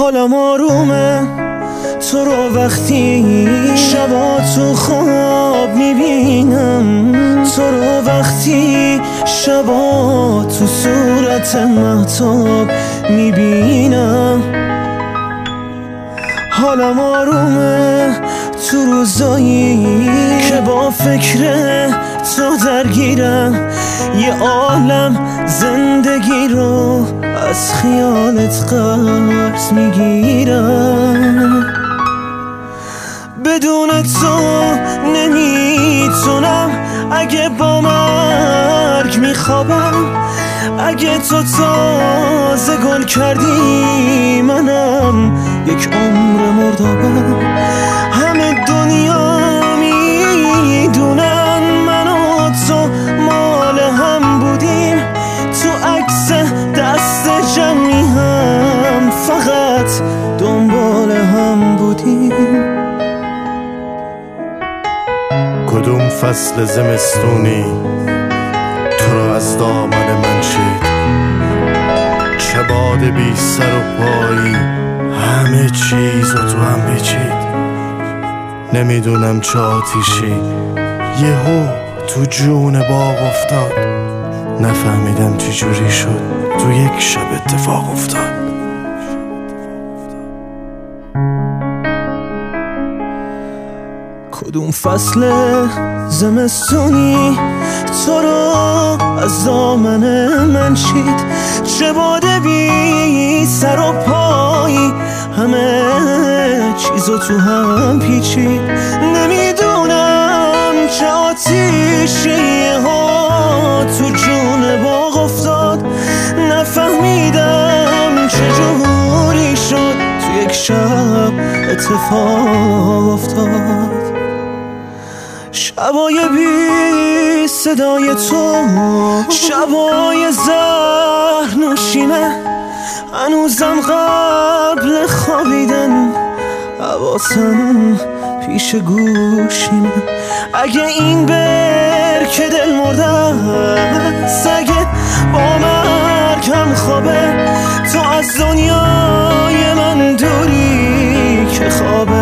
حالم آرومه تو رو وقتی شبا تو خواب میبینم، تو رو وقتی شبا تو صورت مهتاب میبینم. حالم آرومه تو روزایی که با فکر تو درگیرم، یه عالم زندگی رو از خیالت قرض میگیرم. بدون تو نمیتونم، اگه با مرگ میخوابم، اگه تو تازه گل کردی منم یک عمر مردابم. همه دنیا میدونن من و تو مال هم بودیم، تو عکس دست جمعی هم فقط دنبال هم بودیم. کدوم فصل زمستونی تو رو از دامن من شید، چه باد بی سر و پایی همه چیز رو تو هم پیچید. نمیدونم چه آتیشی یهو تو جون باغ افتاد، نفهمیدم چی جوری شد تو یک شب اتفاق افتاد. کدوم فصل زمستونی تو رو از دامن من شید، چه باد بی سر و پایی همه چیزو تو هم پیچید. نمیدونم چه آتیشی ها تو جون باغ افتاد، نفهمیدم چه جوری شد تو یک شب اتفاق افتاد. شبای بی صدای تو، شبای زهر نوشیمه، هنوزم قبل خوابیدن حواسم پیش گوشیمه. اگه این برکه دل مرده است، اگه با مرگم خوابه، تو از دنیای من دوری که خوابه.